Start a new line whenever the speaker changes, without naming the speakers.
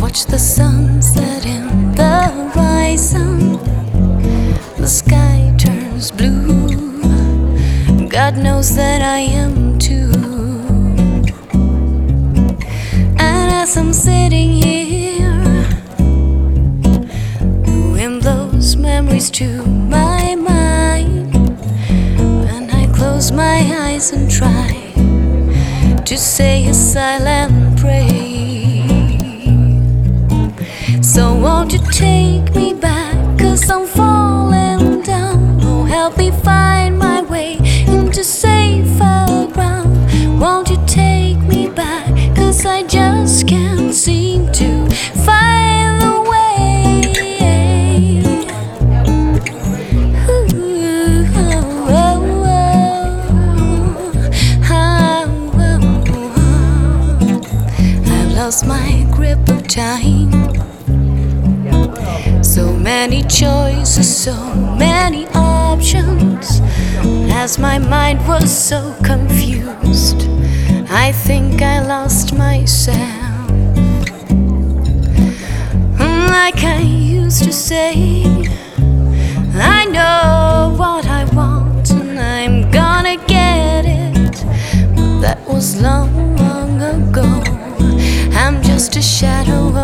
watch the sunset in the horizon. The sky turns blue. God knows that I am too. And as I'm sitting here, the wind blows memories to my mind. And I close my eyes and try to say a silent prayer. So won't you take me back, 'cause I'm falling down. Oh, help me find my way into safer ground. Won't you take me back, 'cause I just can't seem to find the way. Ooh, oh, oh, oh, oh, oh. I've lost my grip of time. So many choices, so many options. As my mind was so confused, I think I lost myself. Like I used to say, I know what I want and I'm gonna get it. But that was long, long ago. I'm just a shadow